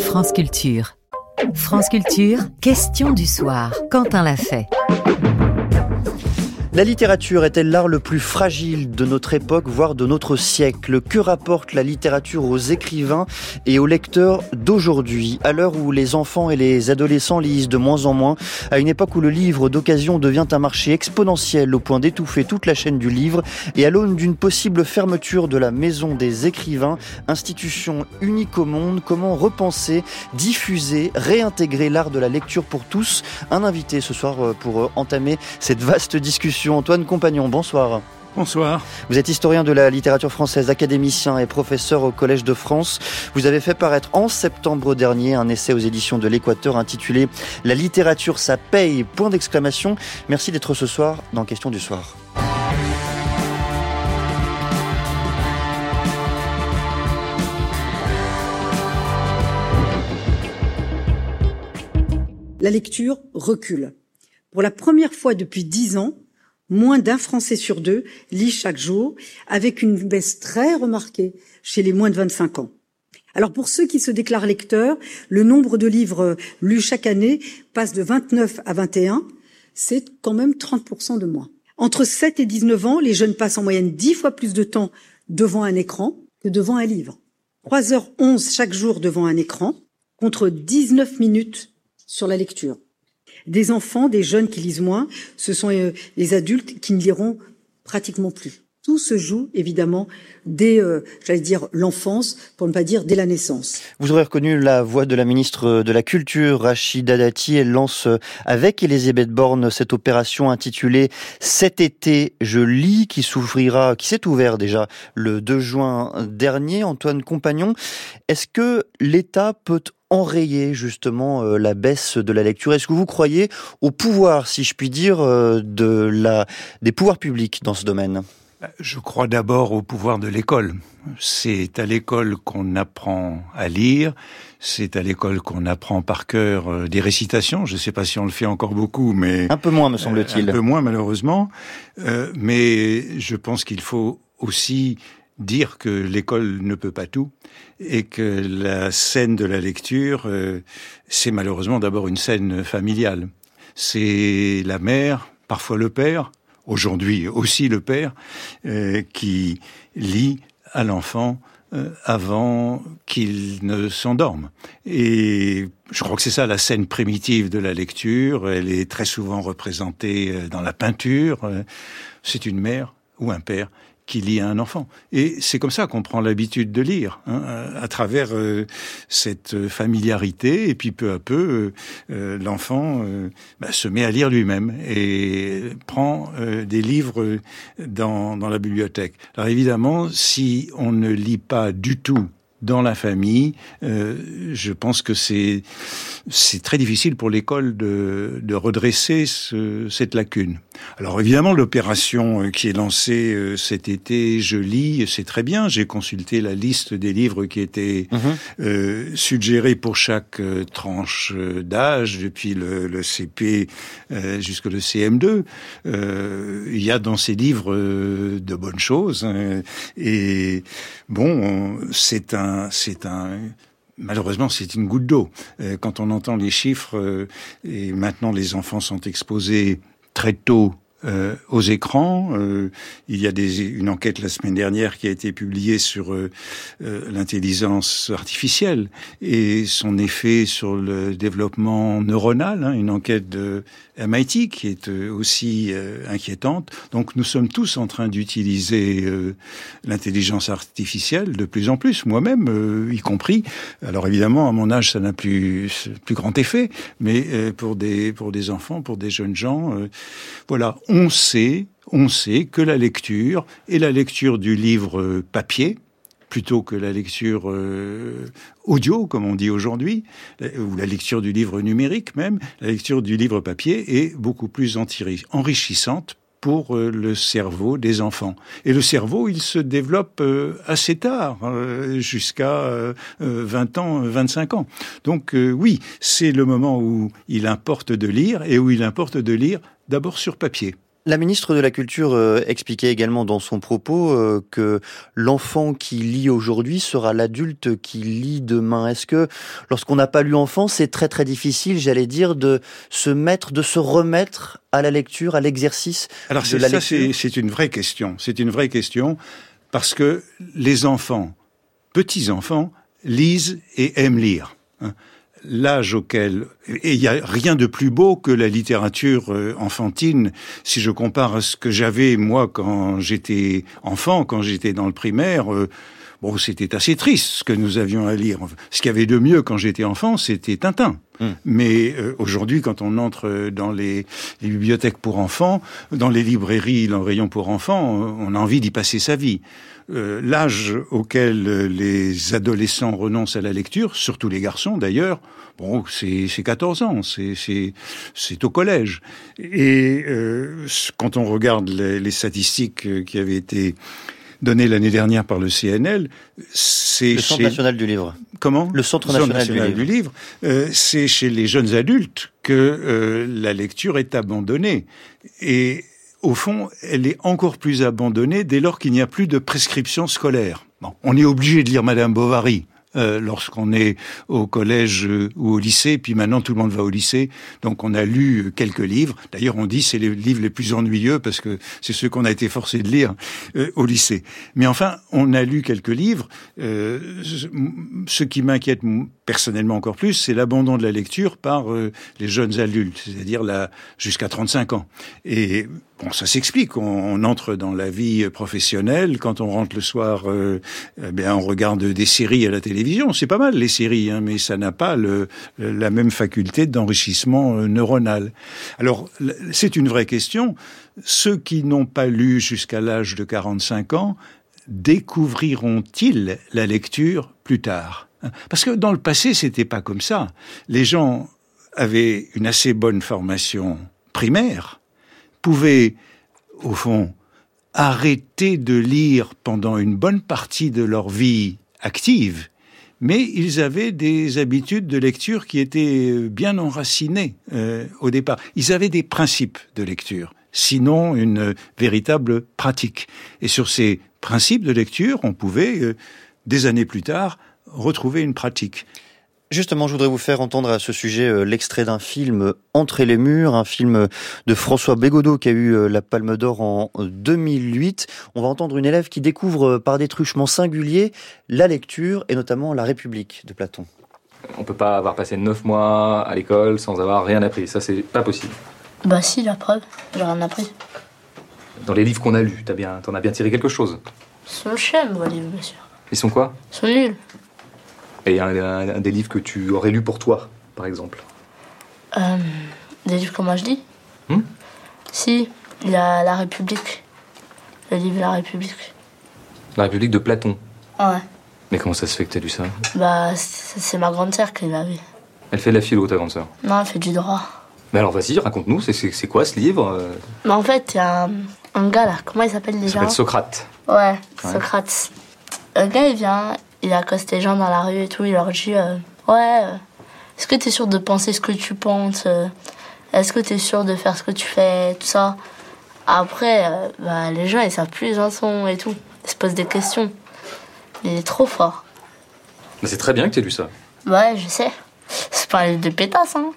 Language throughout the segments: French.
France Culture. France Culture, question du soir. Quentin l'a fait. La littérature est-elle l'art le plus fragile de notre époque, voire de notre siècle ? Que rapporte la littérature aux écrivains et aux lecteurs d'aujourd'hui ? À l'heure où les enfants et les adolescents lisent de moins en moins, à une époque où le livre d'occasion devient un marché exponentiel au point d'étouffer toute la chaîne du livre, et à l'aune d'une possible fermeture de la Maison des écrivains, institution unique au monde, comment repenser, diffuser, réintégrer l'art de la lecture pour tous ? Un invité ce soir pour entamer cette vaste discussion. Antoine Compagnon, bonsoir. Bonsoir. Vous êtes historien de la littérature française, académicien et professeur au Collège de France. Vous avez fait paraître en septembre dernier un essai aux éditions de l'Équateur intitulé « La littérature, ça paye !» Merci d'être ce soir dans Question du soir. La lecture recule. Pour la première fois depuis 10 ans, moins d'un Français sur 2 lit chaque jour, avec une baisse très remarquée chez les moins de 25 ans. Alors pour ceux qui se déclarent lecteurs, le nombre de livres lus chaque année passe de 29 à 21, c'est quand même 30% de moins. Entre 7 et 19 ans, les jeunes passent en moyenne 10 fois plus de temps devant un écran que devant un livre. 3h11 chaque jour devant un écran, contre 19 minutes sur la lecture. Des enfants, des jeunes qui lisent moins, ce sont les adultes qui ne liront pratiquement plus. Tout se joue évidemment dès, l'enfance, pour ne pas dire dès la naissance. Vous aurez reconnu la voix de la ministre de la Culture, Rachida Dati. Elle lance avec Elisabeth Borne cette opération intitulée « Cet été, je lis » qui s'est ouvert déjà le 2 juin dernier. Antoine Compagnon, est-ce que l'État peut enrayer justement la baisse de la lecture ? Est-ce que vous croyez au pouvoir, si je puis dire, des pouvoirs publics dans ce domaine ? Je crois d'abord au pouvoir de l'école. C'est à l'école qu'on apprend à lire, c'est à l'école qu'on apprend par cœur des récitations. Je ne sais pas si on le fait encore beaucoup, mais... Un peu moins, me semble-t-il. Un peu moins, malheureusement. Mais je pense qu'il faut aussi dire que l'école ne peut pas tout et que la scène de la lecture, c'est malheureusement d'abord une scène familiale. C'est la mère, parfois le père, aujourd'hui aussi le père, qui lit à l'enfant avant qu'il ne s'endorme. Et je crois que c'est ça la scène primitive de la lecture. Elle est très souvent représentée dans la peinture. C'est une mère ou un père qui lit à un enfant. Et c'est comme ça qu'on prend l'habitude de lire, à travers cette familiarité. Et puis peu à peu, l'enfant se met à lire lui-même et prend des livres dans la bibliothèque. Alors évidemment, si on ne lit pas du tout dans la famille, je pense que c'est très difficile pour l'école de redresser cette lacune. Alors évidemment, l'opération qui est lancée cet été, je lis, c'est très bien. J'ai consulté la liste des livres qui étaient suggérés pour chaque tranche d'âge, depuis le CP jusqu'au CM2. Il y a dans ces livres de bonnes choses. Et bon, malheureusement, c'est une goutte d'eau. Quand on entend les chiffres, et maintenant les enfants sont exposés très tôt aux écrans. Il y a une enquête la semaine dernière qui a été publiée sur l'intelligence artificielle et son effet sur le développement neuronal, une enquête de MIT qui est aussi inquiétante. Donc nous sommes tous en train d'utiliser l'intelligence artificielle de plus en plus, moi-même y compris. Alors évidemment, à mon âge, ça n'a plus grand effet, mais pour des enfants, pour des jeunes gens, voilà. On sait que la lecture et la lecture du livre papier, plutôt que la lecture audio, comme on dit aujourd'hui, ou la lecture du livre numérique même, la lecture du livre papier est beaucoup plus enrichissante pour le cerveau des enfants. Et le cerveau, il se développe assez tard, jusqu'à 20 ans, 25 ans. Donc oui, c'est le moment où il importe de lire, et où il importe de lire d'abord sur papier. La ministre de la Culture expliquait également dans son propos que l'enfant qui lit aujourd'hui sera l'adulte qui lit demain. Est-ce que lorsqu'on n'a pas lu enfant, c'est très très difficile, j'allais dire, de se remettre à la lecture, à l'exercice de la lecture? C'est une vraie question. C'est une vraie question parce que les enfants, petits-enfants, lisent et aiment lire. L'âge auquel... Et il n'y a rien de plus beau que la littérature enfantine. Si je compare à ce que j'avais, moi, quand j'étais enfant, quand j'étais dans le primaire, bon, c'était assez triste ce que nous avions à lire. Ce qu'il y avait de mieux quand j'étais enfant, c'était Tintin. Mais aujourd'hui, quand on entre dans les bibliothèques pour enfants, dans les librairies, dans le rayon pour enfants, on a envie d'y passer sa vie. L'âge auquel les adolescents renoncent à la lecture, surtout les garçons d'ailleurs, bon, c'est 14 ans, c'est au collège. Et quand on regarde les statistiques qui avaient été données l'année dernière par le CNL, c'est le Centre national du livre. Comment ? Le Centre national du livre. C'est chez les jeunes adultes que la lecture est abandonnée. Et au fond, elle est encore plus abandonnée dès lors qu'il n'y a plus de prescription scolaire. Bon, on est obligé de lire Madame Bovary lorsqu'on est au collège ou au lycée, puis maintenant tout le monde va au lycée, donc on a lu quelques livres. D'ailleurs, on dit c'est les livres les plus ennuyeux parce que c'est ceux qu'on a été forcé de lire au lycée. Mais enfin, on a lu quelques livres. Ce qui m'inquiète personnellement encore plus, c'est l'abandon de la lecture par les jeunes adultes, c'est-à-dire jusqu'à 35 ans. Et bon, ça s'explique. On entre dans la vie professionnelle. Quand on rentre le soir, on regarde des séries à la télévision. C'est pas mal, les séries, mais ça n'a pas la même faculté d'enrichissement neuronal. Alors, c'est une vraie question. Ceux qui n'ont pas lu jusqu'à l'âge de 45 ans, découvriront-ils la lecture plus tard ? Parce que dans le passé, c'était pas comme ça. Les gens avaient une assez bonne formation primaire, pouvaient, au fond, arrêter de lire pendant une bonne partie de leur vie active, mais ils avaient des habitudes de lecture qui étaient bien enracinées au départ. Ils avaient des principes de lecture, sinon une véritable pratique. Et sur ces principes de lecture, on pouvait, des années plus tard, retrouver une pratique. Justement, je voudrais vous faire entendre à ce sujet l'extrait d'un film Entre les murs, un film de François Bégodeau qui a eu la Palme d'Or en 2008. On va entendre une élève qui découvre par des truchements singuliers la lecture et notamment La République de Platon. On peut pas avoir passé 9 mois à l'école sans avoir rien appris, ça c'est pas possible. Bah si, la preuve, j'ai rien appris. Dans les livres qu'on a lus, t'en as bien tiré quelque chose. Ils sont chèmes, vos livres, monsieur. Ils sont quoi ? Ils sont nuls. Et un des livres que tu aurais lu pour toi, par exemple. Des livres comme moi je dis Si, il y a La République. Le livre La République. La République de Platon. Ouais. Mais comment ça se fait que t'as lu ça ? Bah, c'est ma grande sœur qui l'a vu. Elle fait de la philo, ta grande sœur. Non, elle fait du droit. Mais alors vas-y, raconte-nous, c'est quoi ce livre ? Mais en fait, il y a un gars là, comment il s'appelle déjà ? Il s'appelle Socrate. Ouais, Socrate. Le gars, il vient, il accoste les gens dans la rue et tout, il leur dit est-ce que t'es sûr de penser ce que tu penses ? Est-ce que t'es sûr de faire ce que tu fais ? Tout ça. Après, les gens, ils savent plus les chansons et tout. Ils se posent des questions. Il est trop fort. Mais c'est très bien que t'aies lu ça. Ouais, je sais. C'est pas un livre de pétasse, hein.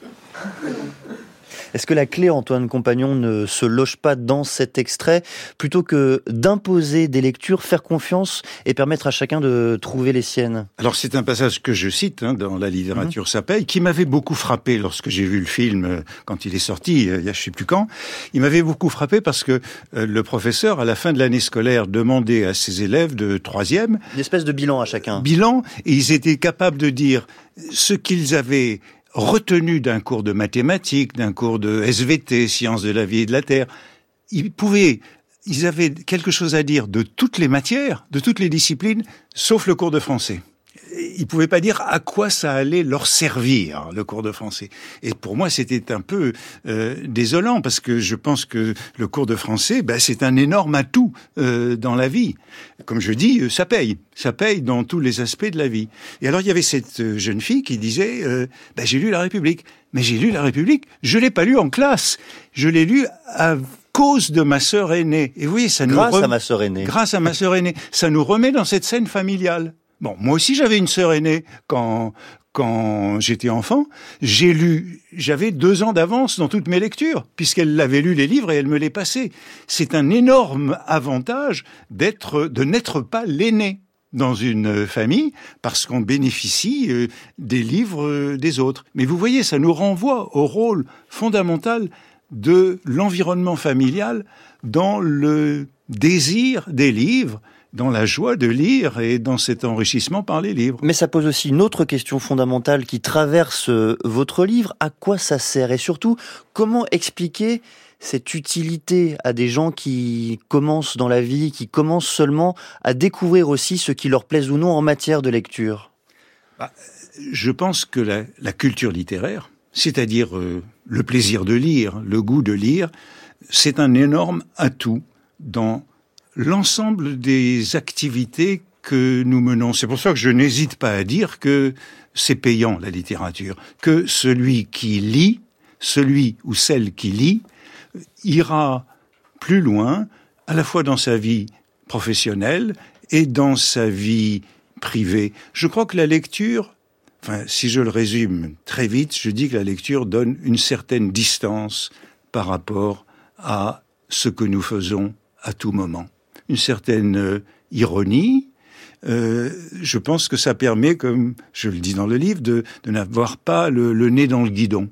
Est-ce que la clé, Antoine Compagnon, ne se loge pas dans cet extrait, plutôt que d'imposer des lectures, faire confiance et permettre à chacun de trouver les siennes ? Alors c'est un passage que je cite dans La littérature ça paye, qui m'avait beaucoup frappé lorsque j'ai vu le film, quand il est sorti, il y a je sais plus quand. Il m'avait beaucoup frappé parce que le professeur, à la fin de l'année scolaire, demandait à ses élèves de 3e... Une espèce de bilan à chacun. Bilan, et ils étaient capables de dire ce qu'ils avaient retenu d'un cours de mathématiques, d'un cours de SVT, sciences de la vie et de la terre. Ils avaient quelque chose à dire de toutes les matières, de toutes les disciplines, sauf le cours de français. Ils pouvaient pas dire à quoi ça allait leur servir, le cours de français. Et pour moi, c'était un peu désolant, parce que je pense que le cours de français, c'est un énorme atout dans la vie. Comme je dis, ça paye dans tous les aspects de la vie. Et alors, il y avait cette jeune fille qui disait j'ai lu La République. Mais j'ai lu La République, je l'ai pas lu en classe. Je l'ai lu cause de ma sœur aînée. Et vous voyez, ça Grâce à ma sœur aînée. Grâce à ma sœur aînée. Ça nous remet dans cette scène familiale. Bon, moi aussi j'avais une sœur aînée quand j'étais enfant. J'avais 2 ans d'avance dans toutes mes lectures, puisqu'elle avait lu les livres et elle me les passait. C'est un énorme avantage de n'être pas l'aîné dans une famille, parce qu'on bénéficie des livres des autres. Mais vous voyez, ça nous renvoie au rôle fondamental de l'environnement familial dans le désir des livres, dans la joie de lire et dans cet enrichissement par les livres. Mais ça pose aussi une autre question fondamentale qui traverse votre livre. À quoi ça sert? Et surtout, comment expliquer cette utilité à des gens qui commencent dans la vie, qui commencent seulement à découvrir aussi ce qui leur plaise ou non en matière de lecture? Je pense que la culture littéraire, c'est-à-dire le plaisir de lire, le goût de lire, c'est un énorme atout dans l'ensemble des activités que nous menons. C'est pour ça que je n'hésite pas à dire que c'est payant, la littérature, que celui qui lit, celui ou celle qui lit, ira plus loin, à la fois dans sa vie professionnelle et dans sa vie privée. Je crois que la lecture, si je le résume très vite, je dis que la lecture donne une certaine distance par rapport à ce que nous faisons à tout moment. Une certaine ironie. Je pense que ça permet, comme je le dis dans le livre, de n'avoir pas le nez dans le guidon.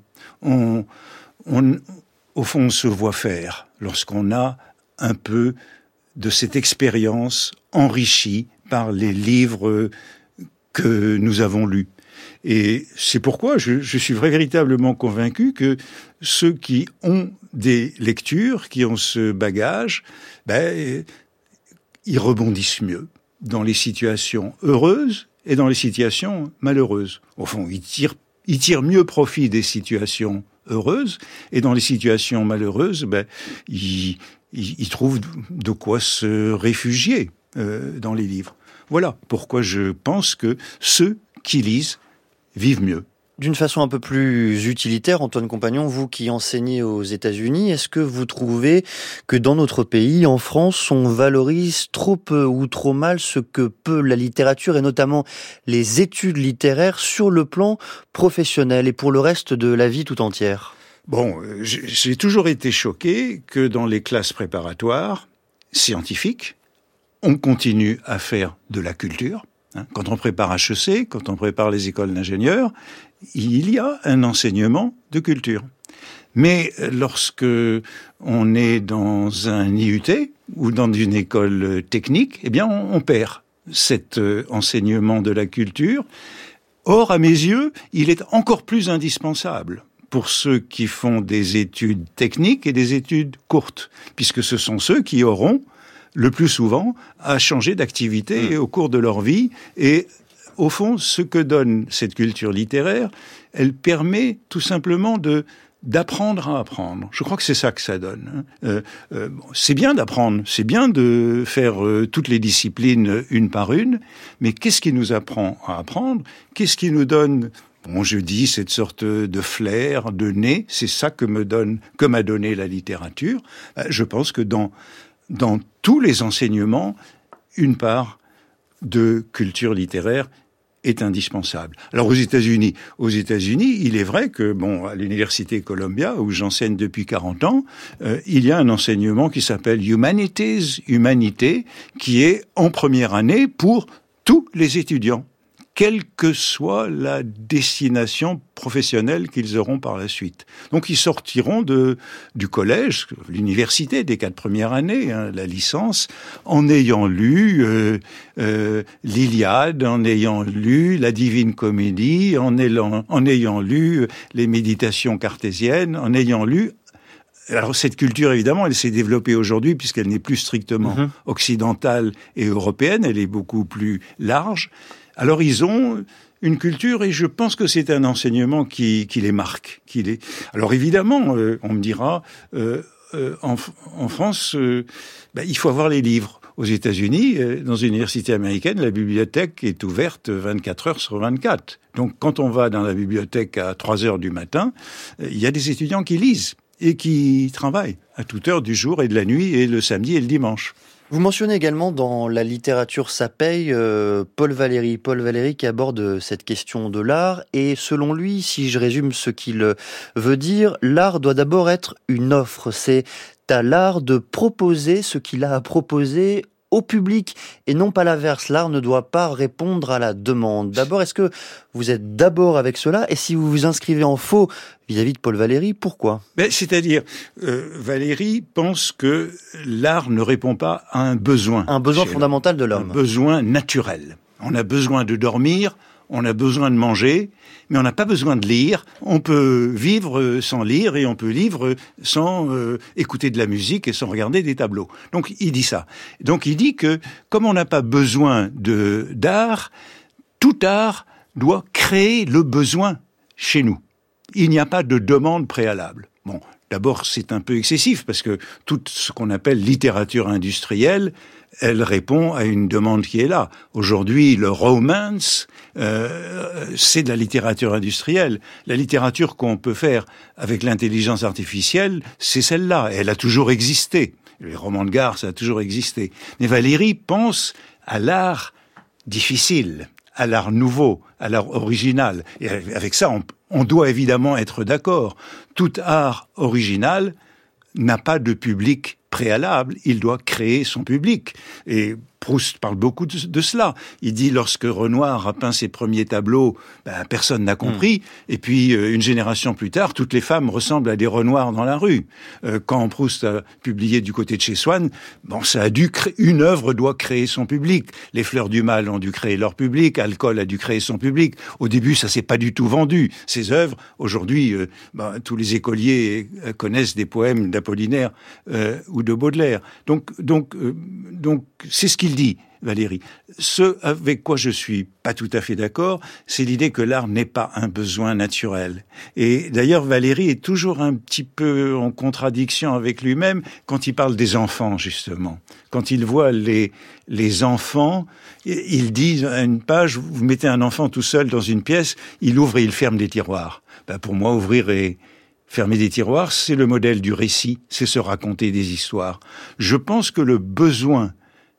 Au fond, on se voit faire lorsqu'on a un peu de cette expérience enrichie par les livres que nous avons lus. Et c'est pourquoi je suis véritablement convaincu que ceux qui ont des lectures, qui ont ce bagage, ils rebondissent mieux dans les situations heureuses et dans les situations malheureuses. Au fond, ils tirent mieux profit des situations heureuses, et dans les situations malheureuses, ils trouvent de quoi se réfugier dans les livres. Voilà pourquoi je pense que ceux qui lisent vivent mieux. D'une façon un peu plus utilitaire, Antoine Compagnon, vous qui enseignez aux États-Unis, est-ce que vous trouvez que dans notre pays, en France, on valorise trop peu ou trop mal ce que peut la littérature et notamment les études littéraires sur le plan professionnel et pour le reste de la vie tout entière? Bon, j'ai toujours été choqué que dans les classes préparatoires scientifiques, on continue à faire de la culture. Quand on prépare HEC, quand on prépare les écoles d'ingénieurs, il y a un enseignement de culture. Mais lorsque on est dans un IUT ou dans une école technique, on perd cet enseignement de la culture. Or, à mes yeux, il est encore plus indispensable pour ceux qui font des études techniques et des études courtes, puisque ce sont ceux qui auront le plus souvent à changer d'activité au cours de leur vie. Et au fond, ce que donne cette culture littéraire, elle permet tout simplement d'apprendre à apprendre. Je crois que c'est ça que ça donne. C'est bien d'apprendre, c'est bien de faire toutes les disciplines une par une, mais qu'est-ce qui nous apprend à apprendre? Qu'est-ce qui nous donne, je dis, cette sorte de flair, de nez? C'est ça que m'a donné la littérature. Je pense que dans tous les enseignements, une part de culture littéraire est indispensable. Alors aux États-Unis, il est vrai que à l'université Columbia, où j'enseigne depuis 40 ans, il y a un enseignement qui s'appelle Humanities, humanité, qui est en première année pour tous les étudiants, quelle que soit la destination professionnelle qu'ils auront par la suite. Donc ils sortiront du collège, l'université des 4 premières années, la licence, en ayant lu l'Iliade, en ayant lu la Divine Comédie, en ayant lu les Méditations cartésiennes, en ayant lu... Alors cette culture, évidemment, elle s'est développée aujourd'hui puisqu'elle n'est plus strictement occidentale et européenne, elle est beaucoup plus large. Alors ils ont une culture et je pense que c'est un enseignement qui les marque. Alors évidemment, on me dira, en France, il faut avoir les livres. Aux États-Unis, dans une université américaine, la bibliothèque est ouverte 24 heures sur 24. Donc quand on va dans la bibliothèque à 3 heures du matin, il y a des étudiants qui lisent. et qui travaillent à toute heure du jour et de la nuit, et le samedi et le dimanche. Vous mentionnez également dans La littérature ça paye Paul Valéry. Paul Valéry qui aborde cette question de l'art, et selon lui, si je résume ce qu'il veut dire, l'art doit d'abord être une offre. C'est à l'art de proposer ce qu'il a à proposer au public et non pas l'inverse. L'art ne doit pas répondre à la demande. D'abord, est-ce que vous êtes d'abord avec cela, et si vous vous inscrivez en faux vis-à-vis de Paul Valéry, pourquoi ? C'est-à-dire, Valéry pense que l'art ne répond pas à un besoin. Un besoin fondamental de l'homme. Un besoin naturel. On a besoin de dormir, on a besoin de manger, mais on n'a pas besoin de lire. On peut vivre sans lire et on peut vivre sans écouter de la musique et sans regarder des tableaux. Donc il dit ça. Donc il dit que comme on n'a pas besoin d'art, tout art doit créer le besoin chez nous. Il n'y a pas de demande préalable. Bon, d'abord c'est un peu excessif parce que tout ce qu'on appelle littérature industrielle, elle répond à une demande qui est là. Aujourd'hui, le romance, c'est de la littérature industrielle. La littérature qu'on peut faire avec l'intelligence artificielle, c'est celle-là. Elle a toujours existé. Les romans de gare, ça a toujours existé. Mais Valéry pense à l'art difficile, à l'art nouveau, à l'art original. Et avec ça, on doit évidemment être d'accord. Tout art original n'a pas de public préalable, il doit créer son public. Et Proust parle beaucoup de cela. Il dit, lorsque Renoir a peint ses premiers tableaux, personne n'a compris. Et puis, une génération plus tard, toutes les femmes ressemblent à des Renoirs dans la rue. Quand Proust a publié Du côté de chez Swann, ça a dû une œuvre doit créer son public. Les Fleurs du Mal ont dû créer leur public. Alcool a dû créer son public. Au début, ça s'est pas du tout vendu. Ces œuvres, aujourd'hui, tous les écoliers connaissent des poèmes d'Apollinaire ou de Baudelaire. Donc, c'est ce qu'il dit, Valéry. Ce avec quoi je suis pas tout à fait d'accord, c'est l'idée que l'art n'est pas un besoin naturel. Et d'ailleurs, Valéry est toujours un petit peu en contradiction avec lui-même quand il parle des enfants, justement. Quand il voit les enfants, il dit à une page, vous mettez un enfant tout seul dans une pièce, il ouvre et il ferme des tiroirs. Pour moi, ouvrir et fermer des tiroirs, c'est le modèle du récit, c'est se raconter des histoires. Je pense que le besoin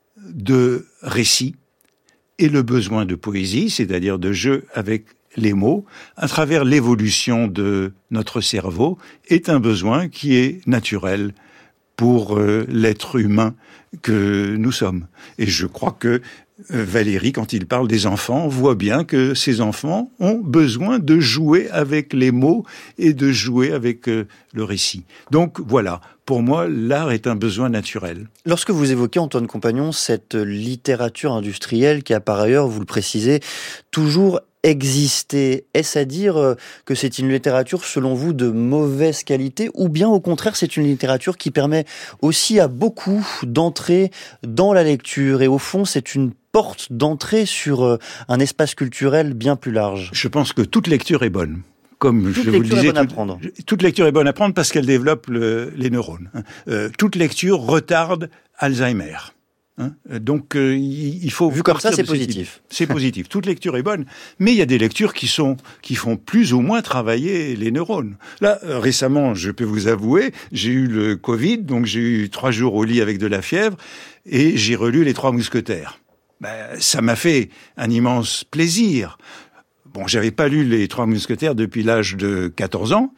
de récit et le besoin de poésie, c'est-à-dire de jeu avec les mots, à travers l'évolution de notre cerveau, est un besoin qui est naturel pour l'être humain que nous sommes. Et je crois que Valéry, quand il parle des enfants, voit bien que ces enfants ont besoin de jouer avec les mots et de jouer avec le récit. Donc voilà, pour moi, l'art est un besoin naturel. Lorsque vous évoquez, Antoine Compagnon, cette littérature industrielle qui a par ailleurs, vous le précisez, toujours existé, est-ce à dire que c'est une littérature, selon vous, de mauvaise qualité, ou bien au contraire, c'est une littérature qui permet aussi à beaucoup d'entrer dans la lecture, et au fond, c'est une porte d'entrée sur un espace culturel bien plus large? Je pense que toute lecture est bonne. Comme toute je vous le disais, toute lecture est bonne à prendre parce qu'elle développe les neurones. Toute lecture retarde Alzheimer. Donc il faut vu comme ça, c'est positif. C'est positif. Toute lecture est bonne, mais il y a des lectures qui font plus ou moins travailler les neurones. Là, récemment, je peux vous avouer, j'ai eu le Covid, donc j'ai eu 3 jours au lit avec de la fièvre, et j'ai relu Les Trois Mousquetaires. Ça m'a fait un immense plaisir. Bon, j'avais pas lu Les Trois Mousquetaires depuis l'âge de 14 ans.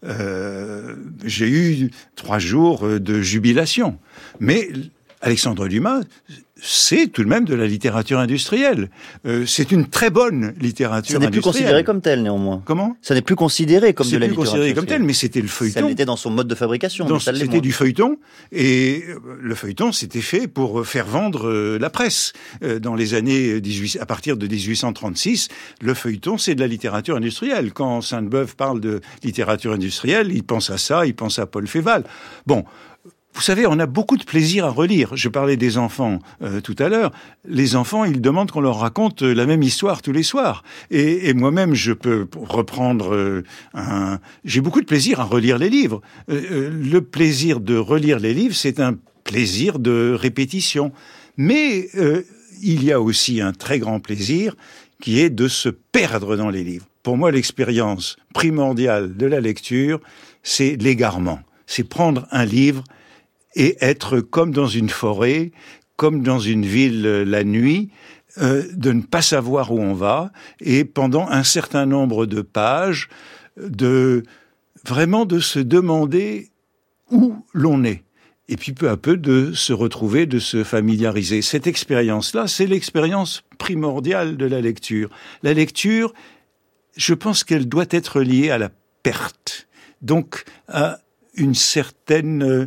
J'ai eu 3 jours de jubilation. Mais Alexandre Dumas, c'est tout de même de la littérature industrielle. C'est une très bonne littérature industrielle. Ça n'est plus considéré comme tel, néanmoins. Comment ? Ça n'est plus considéré comme de la littérature. C'est plus considéré comme tel, mais c'était le feuilleton. Ça l'était dans son mode de fabrication. C'était du feuilleton, et le feuilleton, c'était fait pour faire vendre la presse. Dans les années à partir de 1836, le feuilleton, c'est de la littérature industrielle. Quand Sainte-Beuve parle de littérature industrielle, il pense à ça, il pense à Paul Féval. Bon. Vous savez, on a beaucoup de plaisir à relire. Je parlais des enfants tout à l'heure. Les enfants, ils demandent qu'on leur raconte la même histoire tous les soirs. Et moi-même, je peux reprendre j'ai beaucoup de plaisir à relire les livres. Le plaisir de relire les livres, c'est un plaisir de répétition. Mais il y a aussi un très grand plaisir qui est de se perdre dans les livres. Pour moi, l'expérience primordiale de la lecture, c'est l'égarement. C'est prendre un livre et être comme dans une forêt, comme dans une ville la nuit, de ne pas savoir où on va, et pendant un certain nombre de pages, vraiment de se demander où l'on est. Et puis peu à peu de se retrouver, de se familiariser. Cette expérience-là, c'est l'expérience primordiale de la lecture. La lecture, je pense qu'elle doit être liée à la perte. Donc à une certaine,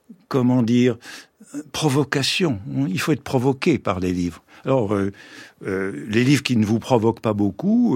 provocation. Il faut être provoqué par les livres. Alors, les livres qui ne vous provoquent pas beaucoup,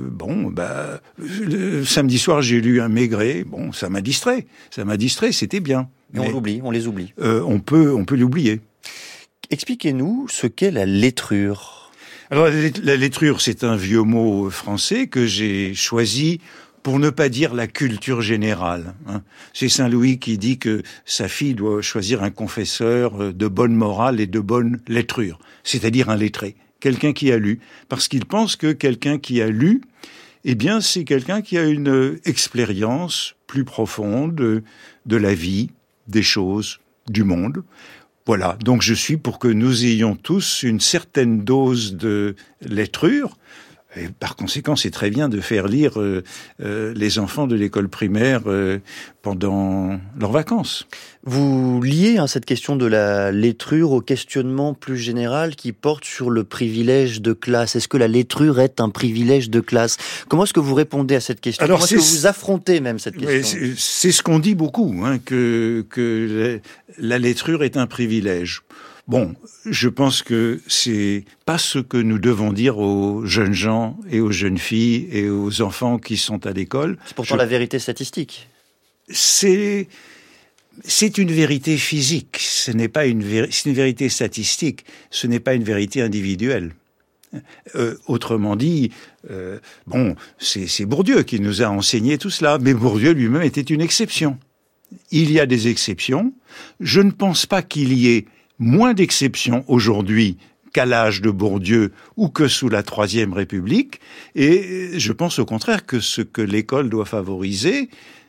le samedi soir, j'ai lu un Maigret. Bon, ça m'a distrait, c'était bien. Mais on les oublie. On peut l'oublier. Expliquez-nous ce qu'est la lettrure. Alors, la lettrure, c'est un vieux mot français que j'ai choisi pour ne pas dire la culture générale. C'est Saint-Louis qui dit que sa fille doit choisir un confesseur de bonne morale et de bonne lettrure, c'est-à-dire un lettré, quelqu'un qui a lu, parce qu'il pense que quelqu'un qui a lu, c'est quelqu'un qui a une expérience plus profonde de la vie, des choses, du monde. Voilà, donc je suis pour que nous ayons tous une certaine dose de lettrure. Et par conséquent, c'est très bien de faire lire les enfants de l'école primaire pendant leurs vacances. Vous liez cette question de la lettrure au questionnement plus général qui porte sur le privilège de classe. Est-ce que la lettrure est un privilège de classe? Comment est-ce que vous répondez à cette question? Comment est-ce que vous affrontez même cette question? C'est ce qu'on dit beaucoup, que la lettrure est un privilège. Bon, je pense que c'est pas ce que nous devons dire aux jeunes gens et aux jeunes filles et aux enfants qui sont à l'école. C'est pourtant la vérité statistique. C'est une vérité physique. C'est une vérité statistique. Ce n'est pas une vérité individuelle. Autrement dit, c'est Bourdieu qui nous a enseigné tout cela. Mais Bourdieu lui-même était une exception. Il y a des exceptions. Je ne pense pas qu'il y ait moins d'exceptions aujourd'hui qu'à l'âge de Bourdieu ou que sous la Troisième République. Et je pense au contraire que ce que l'école doit favoriser,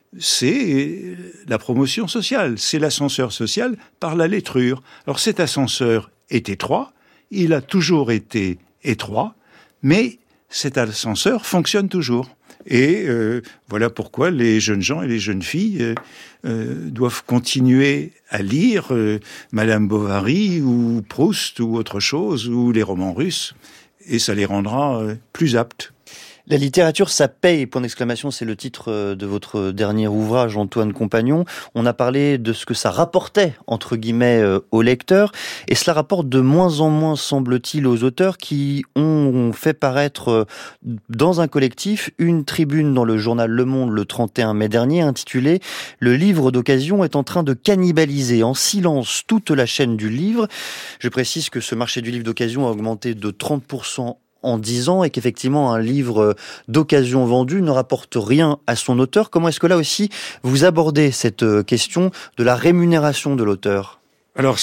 c'est la promotion sociale, c'est l'ascenseur social par la lettrure. Alors cet ascenseur est étroit, il a toujours été étroit, mais cet ascenseur fonctionne toujours. Et voilà pourquoi les jeunes gens et les jeunes filles doivent continuer à lire Madame Bovary ou Proust ou autre chose, ou les romans russes, et ça les rendra plus aptes. La littérature, ça paye, point d'exclamation, c'est le titre de votre dernier ouvrage, Antoine Compagnon. On a parlé de ce que ça rapportait, entre guillemets, aux lecteurs, et cela rapporte de moins en moins, semble-t-il, aux auteurs qui ont fait paraître dans un collectif une tribune dans le journal Le Monde le 31 mai dernier, intitulée « Le livre d'occasion est en train de cannibaliser en silence toute la chaîne du livre ». Je précise que ce marché du livre d'occasion a augmenté de 30% en 10 ans et qu'effectivement un livre d'occasion vendu ne rapporte rien à son auteur. Comment est-ce que là aussi vous abordez cette question de la rémunération de l'auteur ? Alors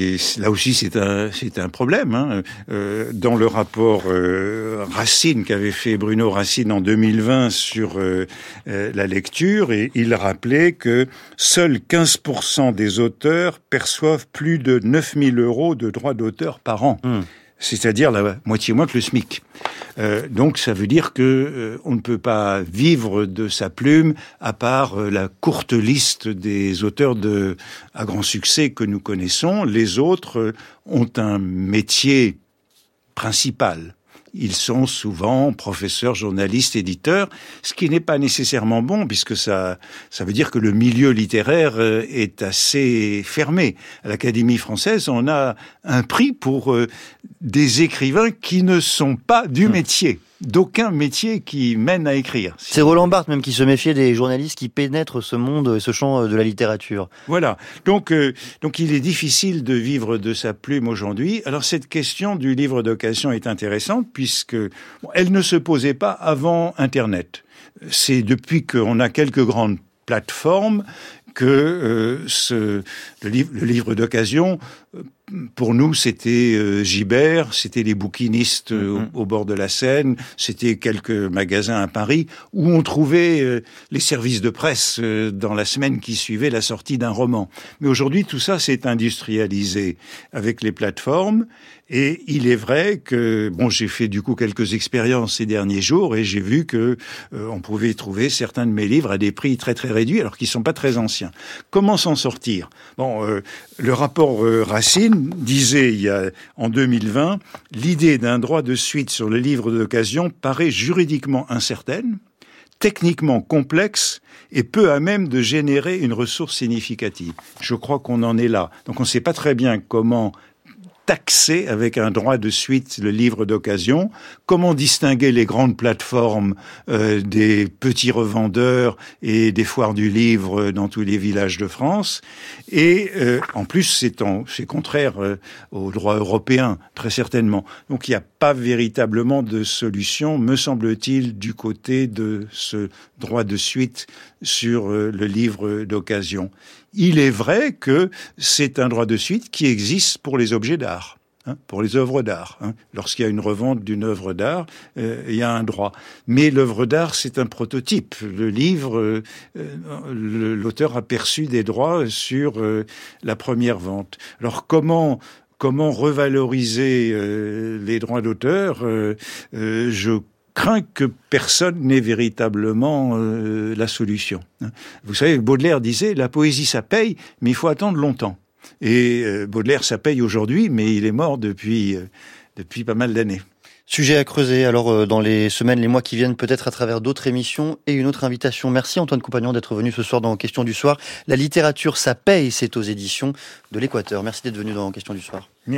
là aussi c'est un problème. Dans le rapport Racine qu'avait fait Bruno Racine en 2020 sur la lecture, et il rappelait que seuls 15% des auteurs perçoivent plus de 9 000 € de droits d'auteur par an. C'est-à-dire la moitié moins que le SMIC. Donc ça veut dire que on ne peut pas vivre de sa plume à part la courte liste des auteurs à grand succès que nous connaissons. Les autres ont un métier principal. Ils sont souvent professeurs, journalistes, éditeurs, ce qui n'est pas nécessairement bon, puisque ça veut dire que le milieu littéraire est assez fermé. À l'Académie française, on a un prix pour des écrivains qui ne sont pas du métier, d'aucun métier qui mène à écrire. C'est Roland Barthes même qui se méfiait des journalistes qui pénètrent ce monde, ce champ de la littérature. Voilà. Donc il est difficile de vivre de sa plume aujourd'hui. Alors cette question du livre d'occasion est intéressante puisque elle ne se posait pas avant Internet. C'est depuis qu'on a quelques grandes plateformes que le livre d'occasion Pour nous, c'était Gibert, c'était les bouquinistes au bord de la Seine, c'était quelques magasins à Paris où on trouvait les services de presse dans la semaine qui suivait la sortie d'un roman. Mais aujourd'hui, tout ça s'est industrialisé avec les plateformes. Et il est vrai que, j'ai fait du coup quelques expériences ces derniers jours et j'ai vu que on pouvait trouver certains de mes livres à des prix très très réduits alors qu'ils sont pas très anciens. Comment s'en sortir ? Le rapport Racine disait en 2020, l'idée d'un droit de suite sur le livre d'occasion paraît juridiquement incertaine, techniquement complexe et peu à même de générer une ressource significative. Je crois qu'on en est là. Donc on ne sait pas très bien comment taxer avec un droit de suite le livre d'occasion, comment distinguer les grandes plateformes des petits revendeurs et des foires du livre dans tous les villages de France. Et en plus, c'est contraire au droit européen, très certainement. Donc il n'y a pas véritablement de solution, me semble-t-il, du côté de ce droit de suite sur le livre d'occasion. Il est vrai que c'est un droit de suite qui existe pour les objets d'art, pour les œuvres d'art. Lorsqu'il y a une revente d'une œuvre d'art, il y a un droit. Mais l'œuvre d'art, c'est un prototype. Le livre, l'auteur a perçu des droits sur la première vente. Alors comment revaloriser les droits d'auteur ? Je crains que personne n'ait véritablement la solution. Vous savez, Baudelaire disait « la poésie, ça paye, mais il faut attendre longtemps ». Et Baudelaire, ça paye aujourd'hui, mais il est mort depuis pas mal d'années. Sujet à creuser, alors dans les semaines, les mois qui viennent, peut-être à travers d'autres émissions et une autre invitation. Merci Antoine Compagnon d'être venu ce soir dans Question du Soir. La littérature, ça paye, c'est aux éditions de l'Équateur. Merci d'être venu dans Question du Soir.